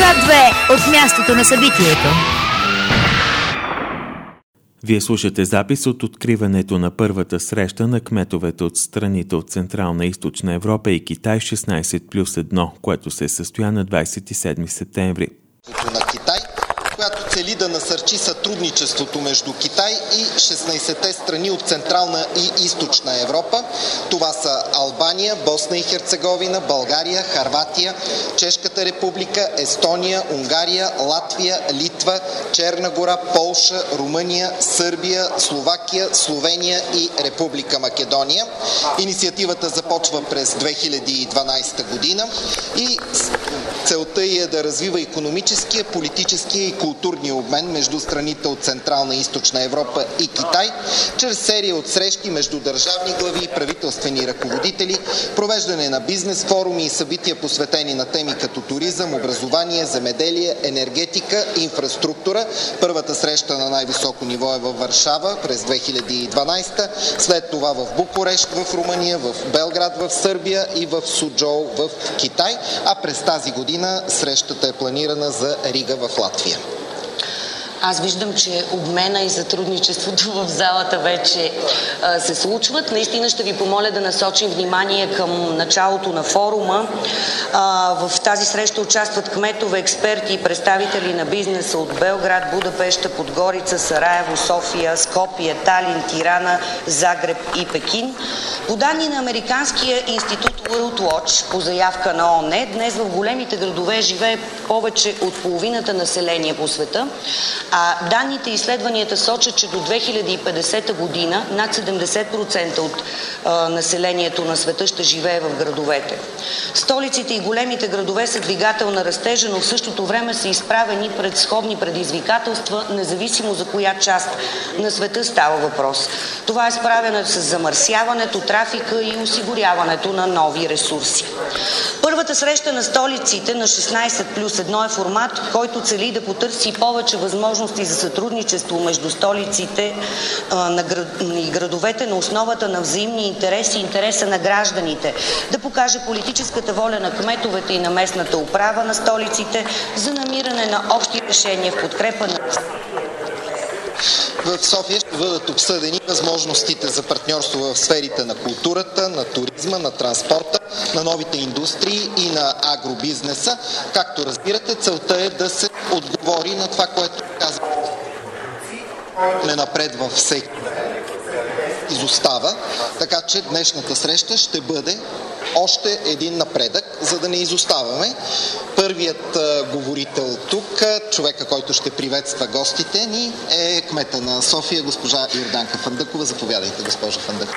К2 от мястото на събитието. Вие слушате запис от откриването на първата среща на кметовете от страните от Централна и Източна Европа и Китай 16+1, което се състоя на 27 септември. На Китай, която цели да насърчи сътрудничеството между Китай и 16-те страни от Централна и Източна Европа. Това са Албания, Босна и Херцеговина, България, Хърватия, Чешката република, Естония, Унгария, Латвия, Литва, Черна гора, Полша, Румъния, Сърбия, Словакия, Словения и Република Македония. Инициативата започва през 2012 година и целта е да развива икономическия, политическия и културния обмен между страните от Централна и Източна Европа и Китай, чрез серия от срещи между държавни глави и правителствени ръководители, провеждане на бизнес форуми и събития, посветени на теми като туризъм, образование, земеделие, енергетика, инфраструктура. Първата среща на най-високо ниво е във Варшава през 2012, след това в Букурещ в Румъния, в Белград в Сърбия и в Суджоу в Китай, а през тази година срещата е планирана за Рига в Латвия. Аз виждам, че обмена и сътрудничеството в залата вече се случват. Наистина ще ви помоля да насочим внимание към началото на форума. В тази среща участват кметове, експерти и представители на бизнеса от Белград, Будапеща, Подгорица, Сараево, София, Скопие, Талин, Тирана, Загреб и Пекин. По данни на Американския институт World Watch, по заявка на ООН, днес в големите градове живее повече от половината население по света, а данните и изследванията сочат, че до 2050 година над 70% от населението на света ще живее в градовете. Столиците и големите градове са двигател на растежа, но в същото време са изправени пред сходни предизвикателства, независимо за коя част на света става въпрос. Това е справяне с замърсяването, трафика и осигуряването на нови ресурси. Първата среща на столиците на 16+1 е формат, който цели да потърси повече възможности за сътрудничество между столиците и градовете на основата на взаимни интереси и интереса на гражданите, да покаже политическата воля на кметовете и на местната управа на столиците за намиране на общи решения в подкрепа на... В София ще бъдат обсъдени възможностите за партньорство в сферите на културата, на туризма, на транспорта, на новите индустрии и на агробизнеса. Както разбирате, целта е да се отговори на това, което казва напред във всеки изостава, така че днешната среща ще бъде още един напредък, за да не изоставаме. Първият говорител тук, човека, който ще приветства гостите ни, е кмета на София, госпожа Йорданка Фандъкова. Заповядайте, госпожа Фандъкова.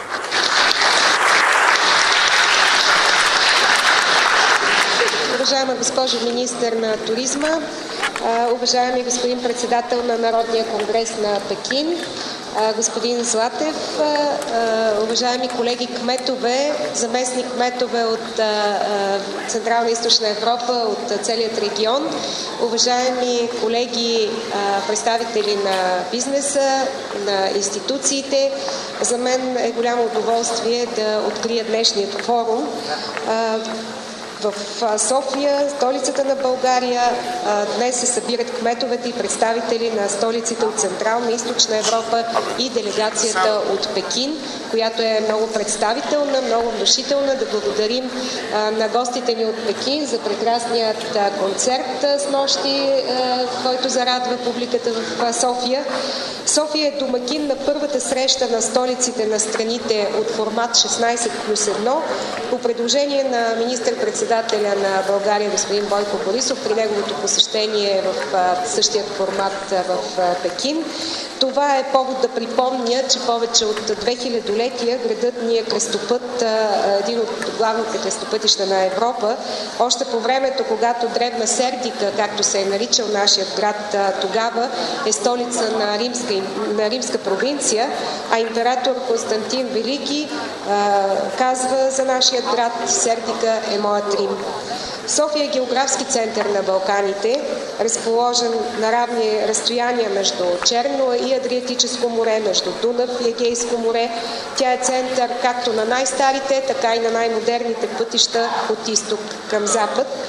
Уважаема госпожо министър на туризма, уважаеми господин председател на Народния конгрес на Пекин, господин Златев, уважаеми колеги кметове, заместник кметове от Централна и Източна Европа, от целият регион, уважаеми колеги представители на бизнеса, на институциите, за мен е голямо удоволствие да открия днешният форум. В София, столицата на България, днес се събират кметовете и представители на столиците от Централна и Източна Европа и делегацията от Пекин, която е много представителна, много внушителна. Да благодарим на гостите ни от Пекин за прекрасният концерт снощи, който зарадва публиката в София. София е домакин на първата среща на столиците на страните от формат 16+1 по предложение на министър-председателя на България господин Бойко Борисов при неговото посещение в същия формат в Пекин. Това е повод да припомня, че повече от 2000-летия градът ни е кръстопът, един от главните кръстопътища на Европа. Още по времето, когато древна Сердика, както се е наричал нашият град тогава, е столица на римска провинция, а император Константин Велики казва за нашия град: Сердика е моят Рим. София е географски център на Балканите, разположен на равни разстояния между Черно и Адриатическо море, между Дунав и Егейско море. Тя е център както на най-старите, така и на най-модерните пътища от изток към запад.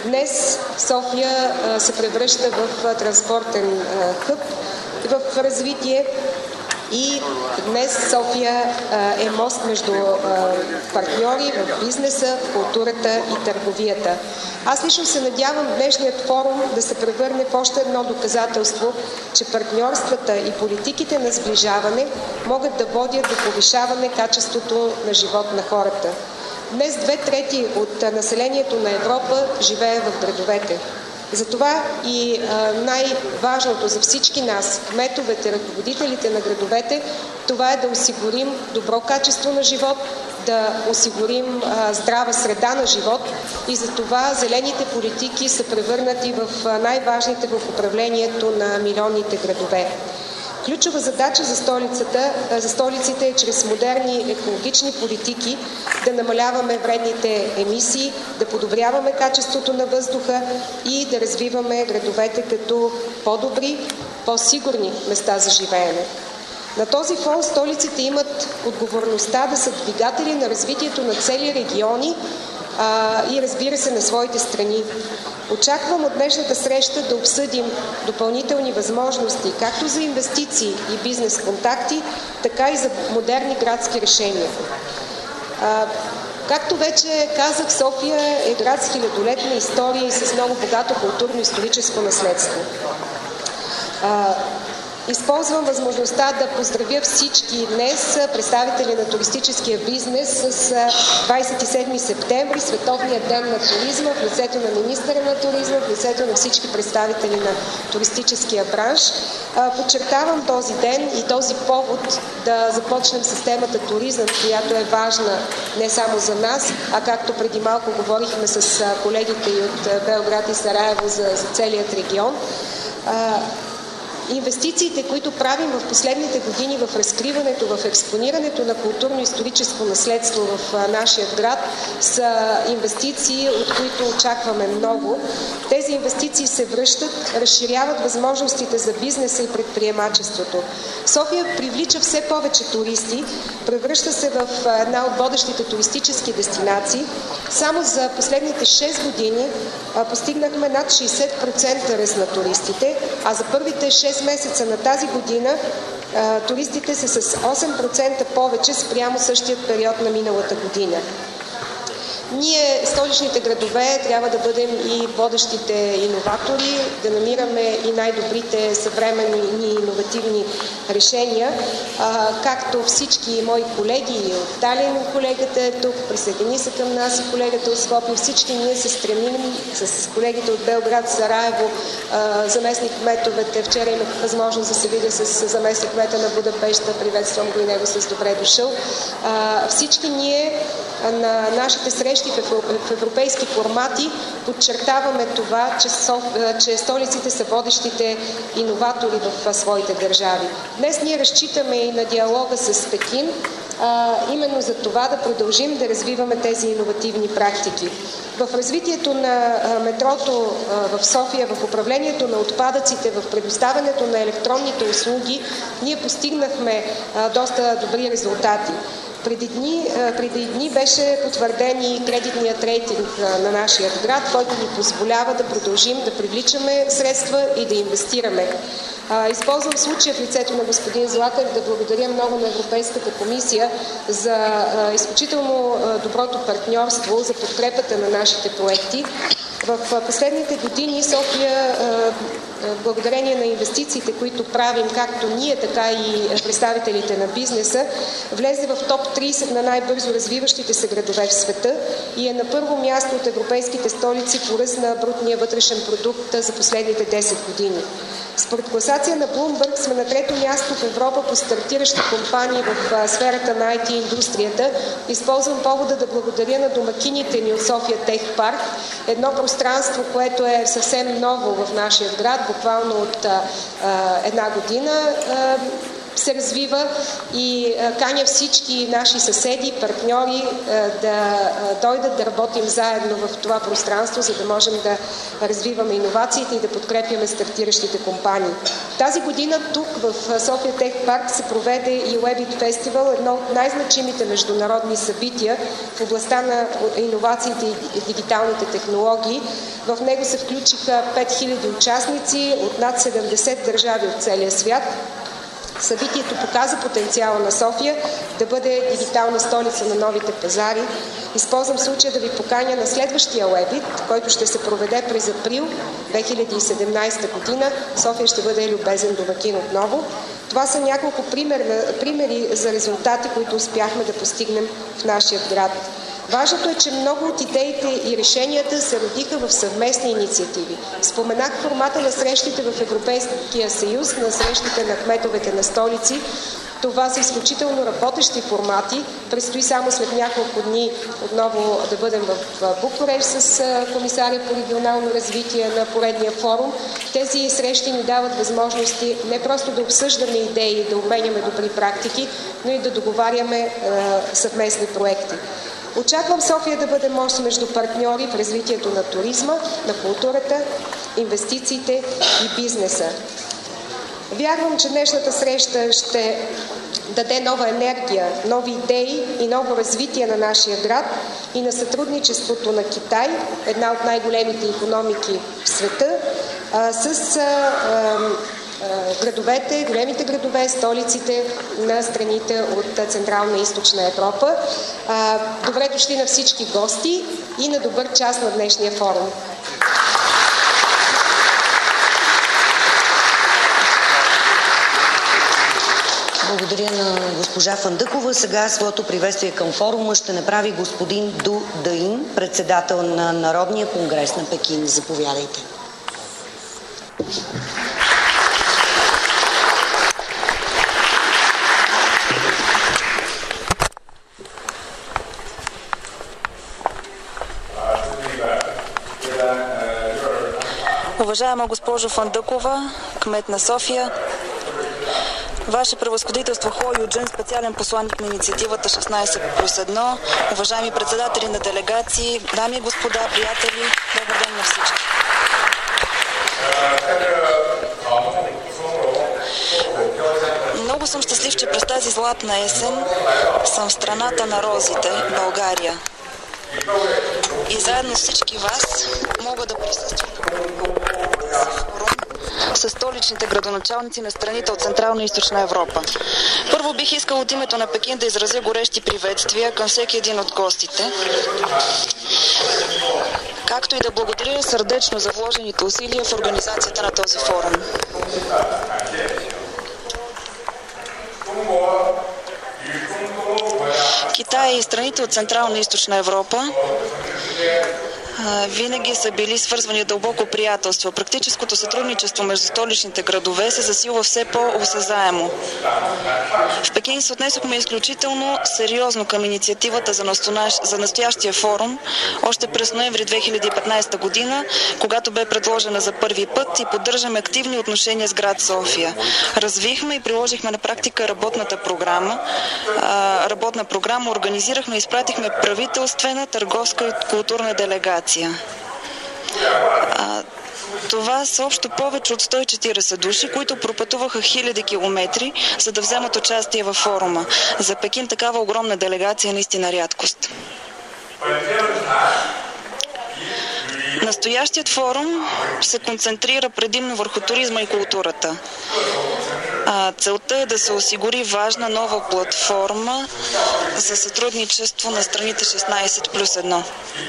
Днес София се превръща в транспортен хъб в развитие и днес София е мост между партньори в бизнеса, в културата и търговията. Аз лично се надявам днешният форум да се превърне в още едно доказателство, че партньорствата и политиките на сближаване могат да водят до повишаване качеството на живот на хората. Днес 2/3 от населението на Европа живее в градовете. Затова и най-важното за всички нас, кметовете, ръководителите на градовете, това е да осигурим добро качество на живот, да осигурим здрава среда на живот и за това зелените политики са превърнати в най-важните в управлението на милионните градове. Ключова задача за столиците е чрез модерни екологични политики да намаляваме вредните емисии, да подобряваме качеството на въздуха и да развиваме градовете като по-добри, по-сигурни места за живеене. На този фон столиците имат отговорността да са двигатели на развитието на цели региони и разбира се на своите страни. Очаквам от днешната среща да обсъдим допълнителни възможности както за инвестиции и бизнес контакти, така и за модерни градски решения. Както вече казах, София е град с хилядолетна история и с много богато културно-историческо наследство. Използвам възможността да поздравя всички днес представители на туристическия бизнес с 27 септември, Световния ден на туризма, в лицето на министъра на туризма, в лицето на всички представители на туристическия бранш. Подчертавам този ден и този повод да започнем с темата туризъм, която е важна не само за нас, а както преди малко говорихме с колегите и от Белград и Сараево за целият регион. Инвестициите, които правим в последните години в разкриването, в експонирането на културно-историческо наследство в нашия град, са инвестиции, от които очакваме много. Тези инвестиции се връщат, разширяват възможностите за бизнеса и предприемачеството. София привлича все повече туристи, превръща се в една от водещите туристически дестинации. Само за последните 6 години постигнахме над 60% ръст на туристите, а за първите 6 месеца на тази година туристите са с 8% повече спрямо същия период на миналата година. Ние, столичните градове, трябва да бъдем и водещите иноватори, да намираме и най-добрите съвременни и иновативни решения, както всички мои колеги от Талин, колегата е тук, присъедини се към нас и колегата от Скопие, всички ние се стремим с колегите от Белград, Сараево, заместник-кметовете. Вчера имах възможност да се видя с заместник-кмета на Будапеща, приветствам го и него с добре дошъл. Всички ние на нашите срещи в европейски формати подчертаваме това, че столиците са водещите иноватори в своите държави. Днес ние разчитаме и на диалога с Пекин, именно за това да продължим да развиваме тези иновативни практики. В развитието на метрото в София, в управлението на отпадъците, в предоставянето на електронните услуги, ние постигнахме доста добри резултати. Преди дни беше потвърден и кредитният рейтинг на нашия град, който ни позволява да продължим да привличаме средства и да инвестираме. Използвам случая в лицето на господин Златев да благодаря много на Европейската комисия за изключително доброто партньорство, за подкрепата на нашите проекти. В последните години София, благодарение на инвестициите, които правим както ние, така и представителите на бизнеса, влезе в топ 30 на най-бързо развиващите се градове в света и е на първо място от европейските столици по ръст на брутния вътрешен продукт за последните 10 години. Според класация на Bloomberg сме на трето място в Европа по стартиращи компании в сферата на IT индустрията. Използвам повода да благодаря на домакините ни от София Тех Парк, едно пространство, което е съвсем ново в нашия град, буквално от една година. се развива и каня всички наши съседи, партньори да дойдат да работим заедно в това пространство, за да можем да развиваме иновациите и да подкрепяме стартиращите компании. Тази година тук в София Тех Парк се проведе и Webit Festival, едно от най-значимите международни събития в областта на иновациите и дигиталните технологии. В него се включиха 5000 участници от над 70 държави от целия свят. Събитието показа потенциала на София да бъде дигитална столица на новите пазари. Използвам случая да ви поканя на следващия Webit, който ще се проведе през април 2017 година. София ще бъде любезен домакин отново. Това са няколко примери за резултати, които успяхме да постигнем в нашия град. Важното е, че много от идеите и решенията се родиха в съвместни инициативи. Споменах формата на срещите в Европейския съюз, на срещите на кметовете на столици. Това са изключително работещи формати. Предстои само след няколко дни отново да бъдем в Букурещ с комисаря по регионално развитие на поредния форум. Тези срещи ни дават възможности не просто да обсъждаме идеи, да обменяме добри практики, но и да договаряме съвместни проекти. Очаквам София да бъде мост между партньори в развитието на туризма, на културата, инвестициите и бизнеса. Вярвам, че днешната среща ще даде нова енергия, нови идеи и ново развитие на нашия град и на сътрудничеството на Китай, една от най-големите икономики в света, с градовете, големите градове, столиците на страните от Централна и Източна Европа. Добре дошли на всички гости и на добър час на днешния форум. Благодаря на госпожа Фандъкова. Сега своето приветствие към форума ще направи господин Ду Даин, председател на Народния конгрес на Пекин. Заповядайте. Уважаема госпожо Фандъкова, кмет на София, Ваше превъзходителство Хо Юджин, специален посланник на инициативата 16+1, уважаеми председатели на делегации, дами и господа, приятели, добър ден на всички. Много съм щастлив, че през тази златна есен съм в страната на розите, България. И заедно с всички вас мога да присъствам с столичните градоначалници на страните от Централна и Източна Европа. Първо бих искал от името на Пекин да изразя горещи приветствия към всеки един от гостите, както и да благодаря сърдечно за вложените усилия в организацията на този форум. Китай и страните от Централна и Източна Европа винаги са били свързвани дълбоко приятелство. Практическото сътрудничество между столичните градове се засилва все по-осъзаемо. В Пекин се отнесохме изключително сериозно към инициативата за настоящия форум още през ноември 2015 година, когато бе предложена за първи път, и поддържаме активни отношения с град София. Развихме и приложихме на практика работна програма, организирахме и изпратихме правителствена, търговска и културна делегация. Това са общо повече от 140 души, които пропътуваха хиляди километри, за да вземат участие във форума. За Пекин такава огромна делегация е наистина рядкост. Настоящият форум се концентрира предимно върху туризма и културата. Целта е да се осигури важна нова платформа за сътрудничество на страните 16+1.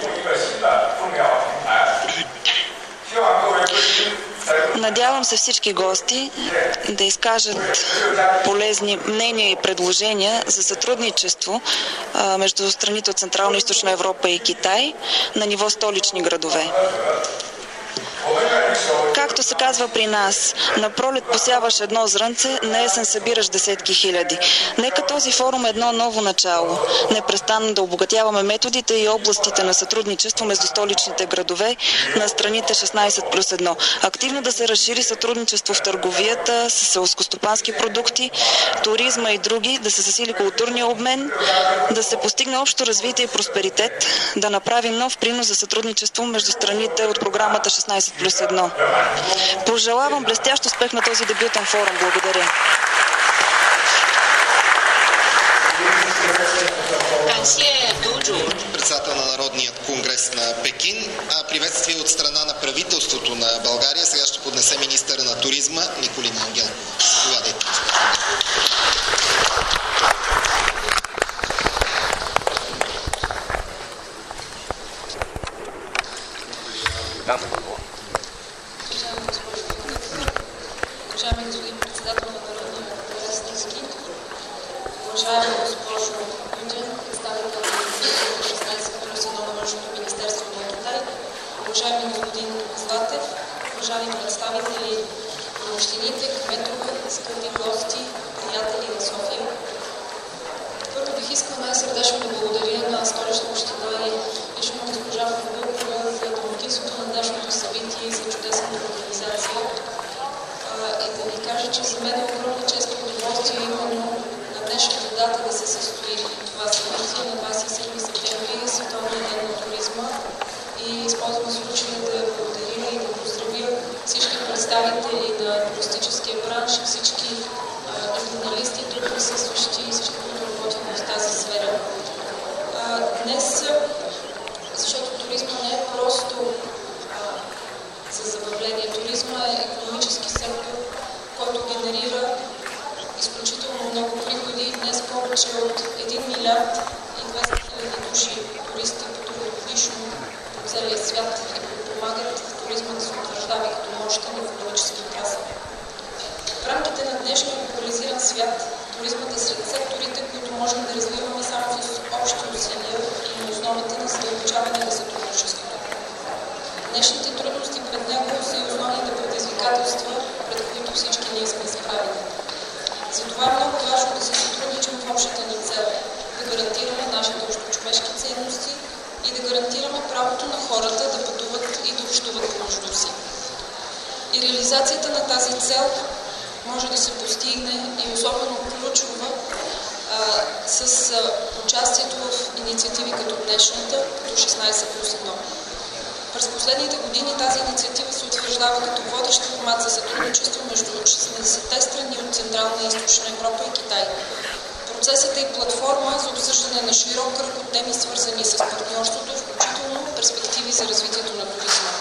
Надявам се всички гости да изкажат полезни мнения и предложения за сътрудничество между страните от Централна и Източна Европа и Китай на ниво столични градове. Както Както се казва при нас, на пролет посяваш едно зрънце, на есен събираш десетки хиляди. Нека този форум е едно ново начало. Непрестанно да обогатяваме методите и областите на сътрудничество между столичните градове на страните 16+1. Активно да се разшири сътрудничество в търговията, с селскостопански продукти, туризма и други, да се засили културния обмен, да се постигне общо развитие и просперитет, да направим нов принос за сътрудничество между страните от програмата 16+1. Пожелавам блестящ успех на този дебютен форум. Благодаря. Председател на Народният конгрес на Пекин. Приветствие от страна на правителството на България. Сега ще поднесе министъра на туризма Николина Ангелкова. Заповядайте. Уважаеми господин председател на Народния конгрес Ниски, уважаема госпожо Юдин, представител на 16+1 на Външното министерство на Китай, уважаеми господин Златев, уважаеми представители на общините, кметове, скъпи гости, приятели на София. Първо бих искал най-сърдечно да благодаря на Столична община и лично госпожа Фандълкова за домакинството на днешното събитие и за чудесната организация. И да ви кажа, че за мен е огромна чест и удоволствие именно на днешната дата да се състои това събитие на 27 септември, Световния ден на туризма. И използвам случая да благодаря и да поздравя всички представители на туристическия бранш, всички журналисти, тук присъстващи и всички, които работят в тази сфера. Днес, защото туризма не е просто за забавление. Туризма е икономически сектор, който генерира изключително много приходи. Днес повече от 1 милиард и 200 хиляди души туристи пътуват годишно по целия свят и помагат туризма да се утвърждава като мощен икономически отрасъл. В рамките на днешния глобализиран свят туризмът е сред секторите, които можем да развиваме само с общи усилия и на основата на задълбочаване на сътрудничеството. Днешните трудности пред него са и основните предизвикателства, пред които всички ние сме изправени. Затова е много важно да се сътрудничим в общата ни цел, да гарантираме нашите общочовешки ценности и да гарантираме правото на хората да пътуват и да общуват помежду си. И реализацията на тази цел може да се постигне и особено ключова с участието в инициативи като днешната, като 16+1. През последните години тази инициатива се утвърждава като водещ формат за сътрудничество между 16-те страни от Централна и Източна Европа и Китай. Процесът е и платформа за обсъждане на широк кръг от теми, свързани с партньорството, включително перспективи за развитието на туризма.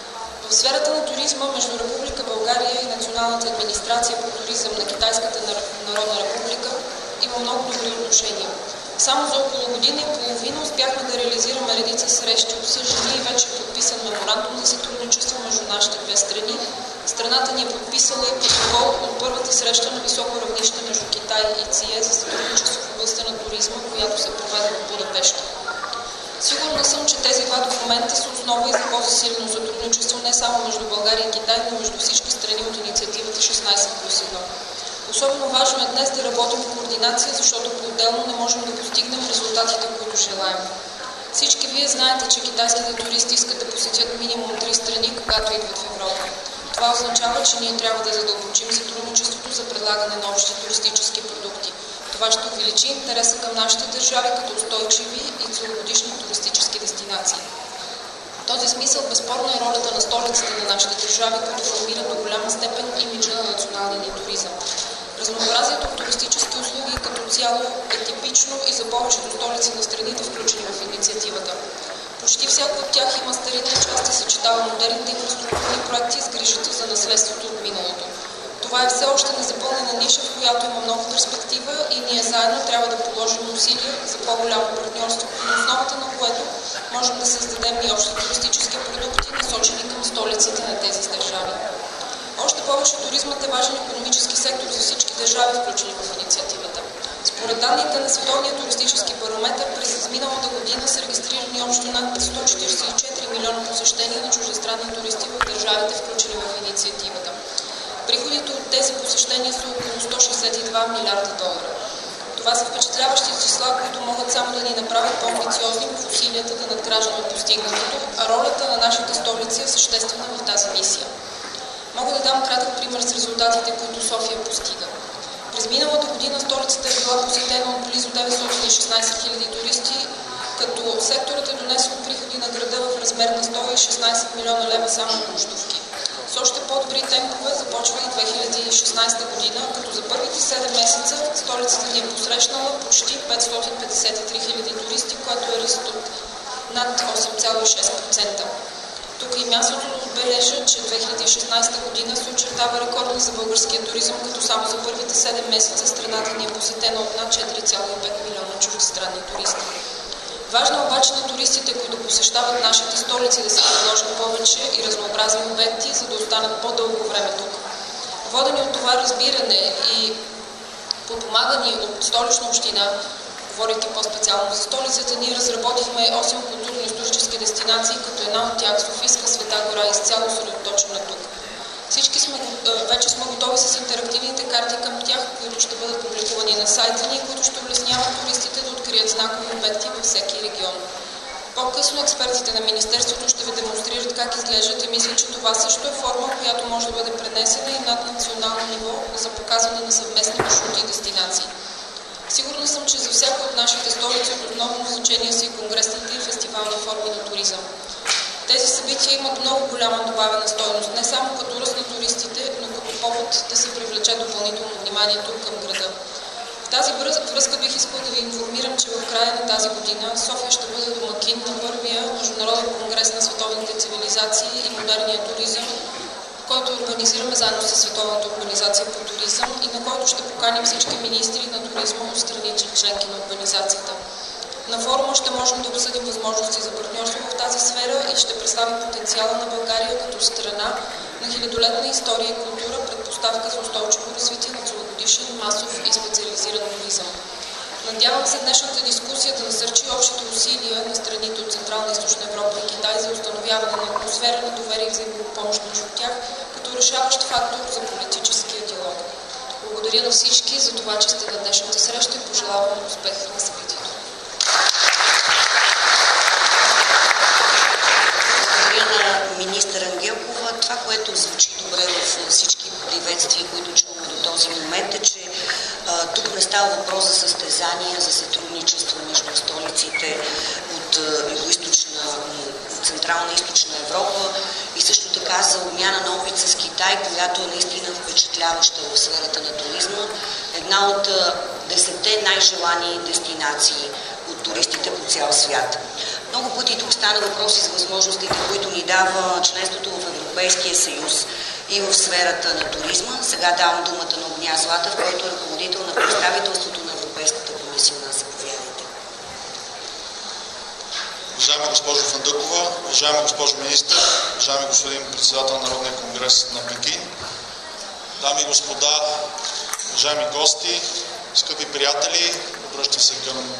В сферата на туризма между Република България и Националната администрация по туризъм на Китайската народна република има много добри отношения. Само за около година и половина успяхме да реализираме редица срещи, обсъждани и вече подписан меморандум за сътрудничество между нашите две страни. Страната ни е подписала и протокол от първата среща на високо равнище между Китай и ЦИЕ за сътрудничество в областта на туризма, която се проведе в Будапеща. Сигурна съм, че тези два документа са основа и за по-засилено сътрудничество не само между България и Китай, но между всички страни от инициативата 16+1. Особено важно е днес да работим в координация, защото по-отделно не можем да постигнем резултатите, които желаем. Всички вие знаете, че китайските туристи искат да посетят минимум 3 страни, когато идват в Европа. Това означава, че ние трябва да задълбочим сътрудничеството за предлагане на общи туристически продукти. Това ще увеличи интереса към нашите държави като устойчиви и целогодишни туристически дестинации. В този смисъл безспорно е ролята на столиците на нашите държави, които формират до голяма степен имиджа на националния ни туризъм. Разнообразието от туристически услуги като цяло е типично и за повечето столици на страните, включени в инициативата. Почти всяко от тях има старинни части, съчетава модерните инфраструктурни проекти с грижата за наследството от миналото. Това е все още незапълнена ниша, в която има много перспектива и ние заедно трябва да положим усилия за по-голямо партньорство, на основата на което можем да създадем и общи туристически продукти, насочени към столиците на тези държави. Още повече туризмът е важен икономически сектор за всички държави, включени в инициативата. Според данните на Световния туристически барометър, през изминалата година са регистрирани общо над 144 милиона посещения на чуждестранни туристи в държавите, включени в инициативата. инициативата. Приходите от тези посещения са около 162 милиарда долара. Това са впечатляващи числа, които могат само да ни направят по-амбициозни в усилията да надграждаме постигнатото, а ролята на нашата столица е съществена в тази мисия. Мога да дам кратък пример с резултатите, които София постига. През миналата година столицата е била посетена от близо 916 хиляди туристи, като секторът е донесъл приходи на града в размер на 116 милиона лева само от нощувки. С още по-добри темпове започва и 2016 година, като за първите 7 месеца столицата ни е посрещнала почти 553 хиляди туристи, което е ръст от над 8,6%. Тук и мястото да отбележа, че 2016 година се очертава рекордна за българския туризъм, като само за първите 7 месеца страната ни е посетена от над 4,5 милиона чуждестранни туристи. Важно е обаче на туристите, които посещават нашите столици, да се предложат повече и разнообразни обекти, за да останат по-дълго време тук. Водени от това разбиране и подпомагани от Столична община, говорейки по-специално за столицата, ние разработихме 8 културно-исторически дестинации, като една от тях Софийска Света гора изцяло съсредоточена тук. Всички вече сме готови с интерактивните карти към тях, които ще бъдат публикувани на сайта ни, които ще улесняват туристите да открият знакови обекти във всеки регион. По-късно експертите на Министерството ще ви демонстрират как изглеждат и мисля, че това също е форма, която може да бъде пренесена и над национално ниво за показване на съвместни маршрути и дестинации. Сигурна съм, че за всяка от нашите столици от основно значение са и конгресните и фестивални форми на туризъм. Тези събития имат много голяма добавена стойност, не само като ръст на туристите, но като повод да се привлече допълнително вниманието към града. В тази връзка бих искал да ви информирам, че в края на тази година София ще бъде домакин на първия международен конгрес на световните цивилизации и модерния туризъм, който организираме заедно с Световната организация по туризъм и на който ще поканим всички министри на туризма от страните членки на организацията. На форума ще можем да обсъдим възможности за партньорство в тази сфера и ще представим потенциала на България като страна на хилядолетна история и култура, предпоставка за устойчиво развитие на целогодишен, масов и специализиран туризъм. Надявам се днешната дискусия да насърчи общите усилия на страните от Централна и Източна Европа и Китай за установяване на атмосфера на доверие и взаимопомощ между тях, като решаващ фактор за политическия диалог. Благодаря на всички за това, че сте на днешната среща и пожелавам успех на събитието. Министър Ангелкова. Това, което звучи добре в всички приветствия, които чуваме до този момент, е, че тук не става въпрос за състезания, за сътрудничество между столиците от Югоизточна, Централна и Източна Европа и също така за обмяна на опит с Китай, която е наистина впечатляваща в сферата на туризма. Една от 10 най-желани дестинации от туристите по цял свят. Много пъти тук стана въпроси за възможностите, които ни дава членството в Европейския съюз и в сферата на туризма. Сега давам думата на Огня Златев, който е ръководител на представителството на Европейската комисия. Заповядайте. Уважаема госпожо Фандъкова, уважаема госпожо министър, уважаеми господин председател на Народния конгрес на Пекин, дами и господа, уважаеми гости, скъпи приятели, обръщам се към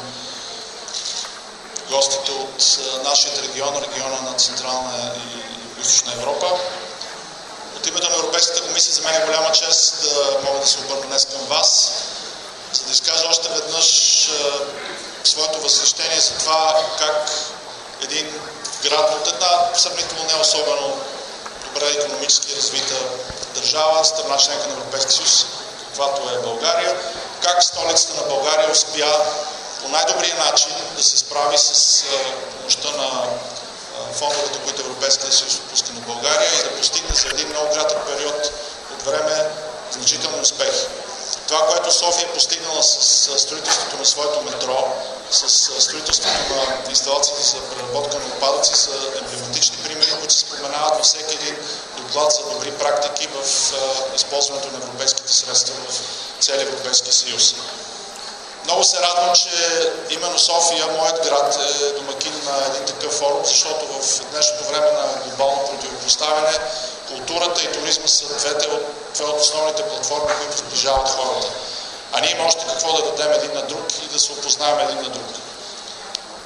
гостите от нашия регион, региона на Централна и Източна Европа. От името на Европейската комисия за мен е голяма чест да мога да се обърна днес към вас, за да изкажа още веднъж своето възхищение за това как един град от една сравнително не особено добре икономически развита държава, страна членка на Европейския съюз, каквато е България, как столицата на България успя по най-добрия начин да се справи с помощта на фондовете, които Европейския съюз отпуска на България и да постигне за един много кратък период от време значителни успехи. Това, което София е постигнала с строителството на своето метро, с строителството на инсталациите за преработка на отпадъци, са емблематични примери, които се споменават във всеки един доклад за добри практики в използването на европейските средства в целия Европейски съюз. Много се радвам, че именно София, моят град, е домакин на един такъв форум, защото в днешното време на глобално противопоставяне културата и туризма са две от основните платформи, които сближават хората. А ние има още какво да дадем един на друг и да се опознаем един на друг.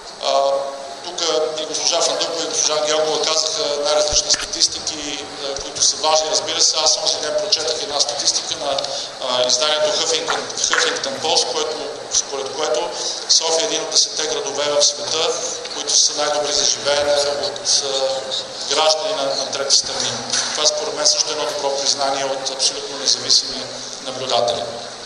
Тук и госпожа Фандъкова и госпожа Ангелкова казаха най-различни статистики, които които са важни. Разбира се, аз онзи ден прочетах една статистика на изданието Huffington Post, според което София е един от 10-те градове в света, които са най-добри за живеене от граждани на трети страни. Това според мен също е едно добро признание от абсолютно независими наблюдатели.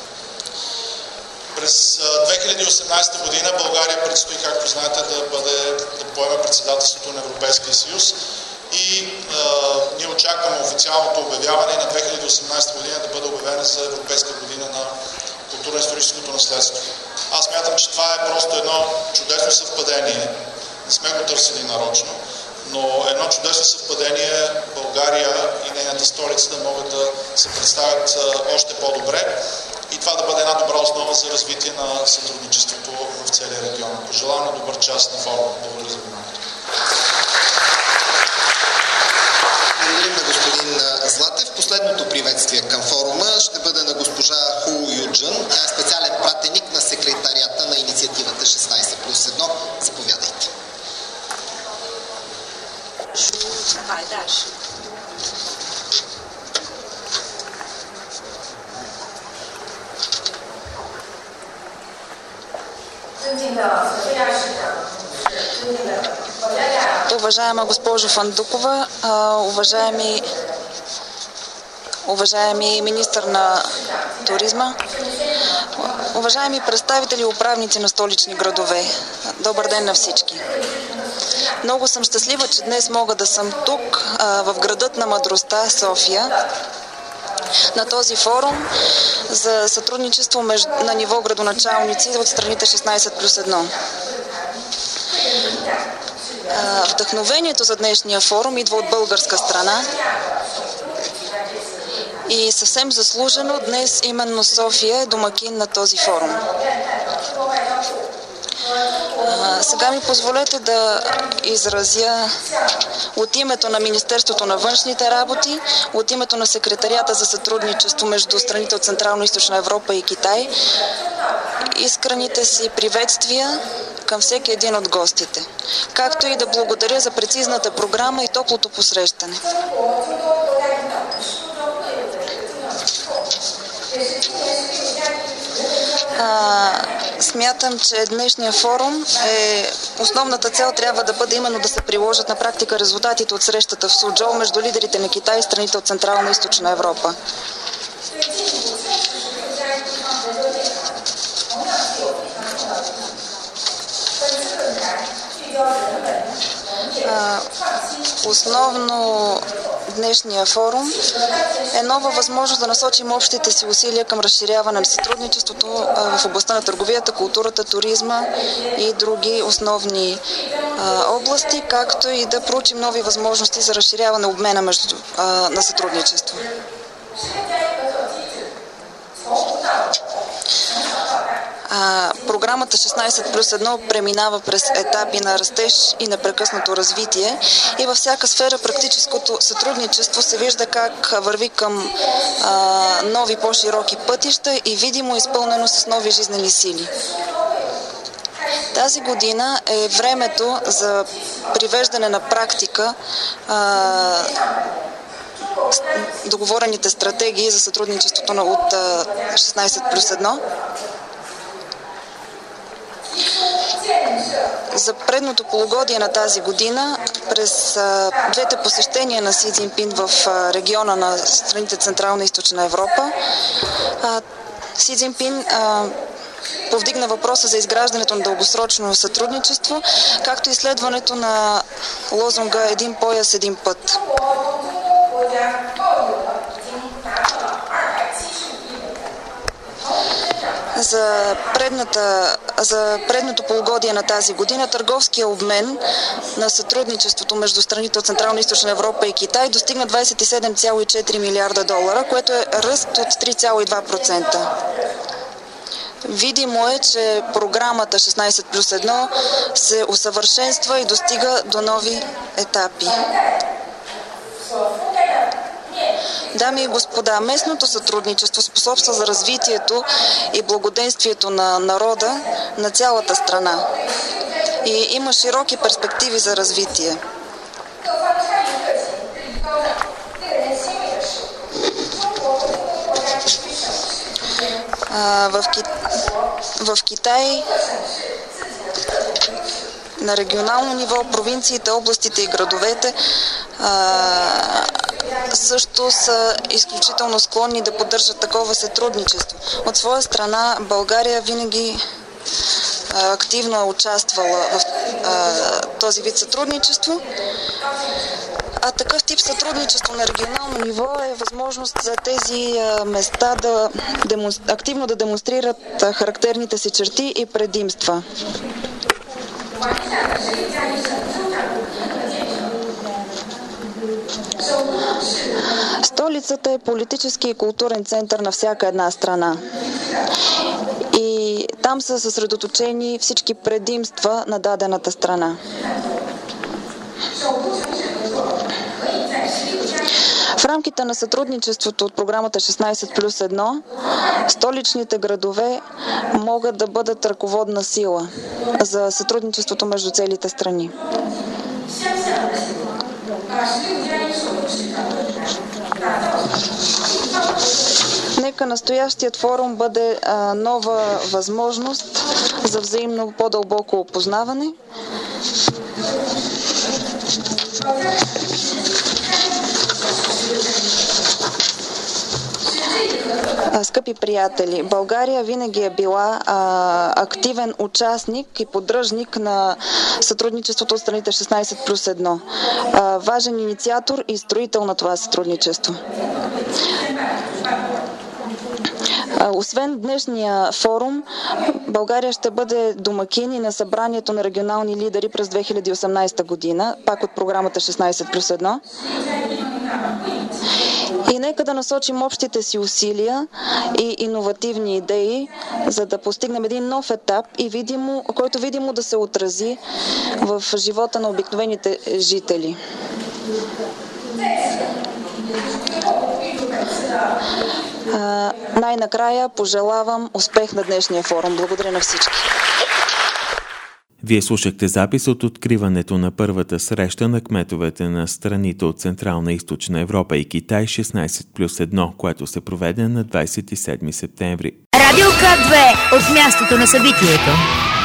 През 2018 година България предстои, както знаете, да поеме председателството на Европейския съюз и ние очакваме официалното обявяване на 2018 година да бъде обявена за Европейска година на културно-историческото наследство. Аз смятам, че това е просто едно чудесно съвпадение. Не сме го търсили нарочно, но едно чудесно съвпадение България и нейната столица да могат да се представят още по-добре и това да бъде една добра основа за развитие на сътрудничеството в целия регион. Пожелавам на добър час на форума. Благодаря за вниманието. Благодарим на господин Златев. Последното приветствие към форума ще бъде на госпожа Ху Юджън. Тя е специален пратеник на секретарията на инициативата 16+1. Заповядайте. Уважаема госпожо Фандукова, уважаеми министър на туризма, уважаеми представители и управници на столични градове, добър ден на всички! Много съм щастлива, че днес мога да съм тук, в градът на мъдростта София, на този форум за сътрудничество на ниво градоначалници от страните 16+1. Вдъхновението за днешния форум идва от българска страна и съвсем заслужено днес именно София е домакин на този форум. Сега ми позволете да изразя от името на Министерството на външните работи, от името на Секретарията за сътрудничество между страните от Централна и Източна Европа и Китай, искрените си приветствия към всеки един от гостите, както и да благодаря за прецизната програма и топлото посрещане. Смятам, че днешния форум основната цел трябва да бъде именно да се приложат на практика резултатите от срещата в Суджоу между лидерите на Китай и страните от Централна и Източна Европа. Основно днешния форум е нова възможност да насочим общите си усилия към разширяване на сътрудничеството в областта на търговията, културата, туризма и други основни области, както и да проучим нови възможности за разширяване обмена на сътрудничество. Програмата 16+1 преминава през етапи на растеж и непрекъснато развитие и във всяка сфера практическото сътрудничество се вижда как върви към нови по-широки пътища и видимо изпълнено с нови жизнени сили. Тази година е времето за привеждане на практика договорените стратегии за сътрудничеството от 16+1. За предното полугодие на тази година, през двете посещения на Си Цзинпин в региона на страните Централна и Източна Европа, Си Цзинпин повдигна въпроса за изграждането на дългосрочно сътрудничество, както и следването на лозунга "Един пояс, един път". За предното полугодие на тази година търговския обмен на сътрудничеството между страните от Централна и Източна Европа и Китай достигна 27,4 милиарда долара, което е ръст от 3,2%. Видимо е, че програмата 16+1 се усъвършенства и достига до нови етапи. Дами и господа, местното сътрудничество способства за развитието и благоденствието на народа на цялата страна и има широки перспективи за развитие. В Китай на регионално ниво провинциите, областите и градовете също са изключително склонни да поддържат такова сътрудничество. От своя страна България винаги активно е участвала в този вид сътрудничество. А такъв тип сътрудничество на регионално ниво е възможност за тези места активно да демонстрират характерните си черти и предимства. Столицата е политически и културен център на всяка една страна. И там са съсредоточени всички предимства на дадената страна. В рамките на сътрудничеството от програмата 16+1, столичните градове могат да бъдат ръководна сила за сътрудничеството между целите страни. Нека настоящият форум бъде нова възможност за взаимно по-дълбоко опознаване. Скъпи приятели, България винаги е била активен участник и поддръжник на сътрудничеството от страните 16+1. Важен инициатор и строител на това сътрудничество. Освен днешния форум, България ще бъде домакин и на събранието на регионални лидери през 2018 година, пак от програмата 16+1. И нека да насочим общите си усилия и иновативни идеи, за да постигнем един нов етап, който видимо да се отрази в живота на обикновените жители. Най-накрая пожелавам успех на днешния форум. Благодаря на всички. Вие слушахте запис от откриването на първата среща на кметовете на страните от Централна и Източна Европа и Китай 16+1, което се проведе на 27 септември. Радио К2 от мястото на събитието.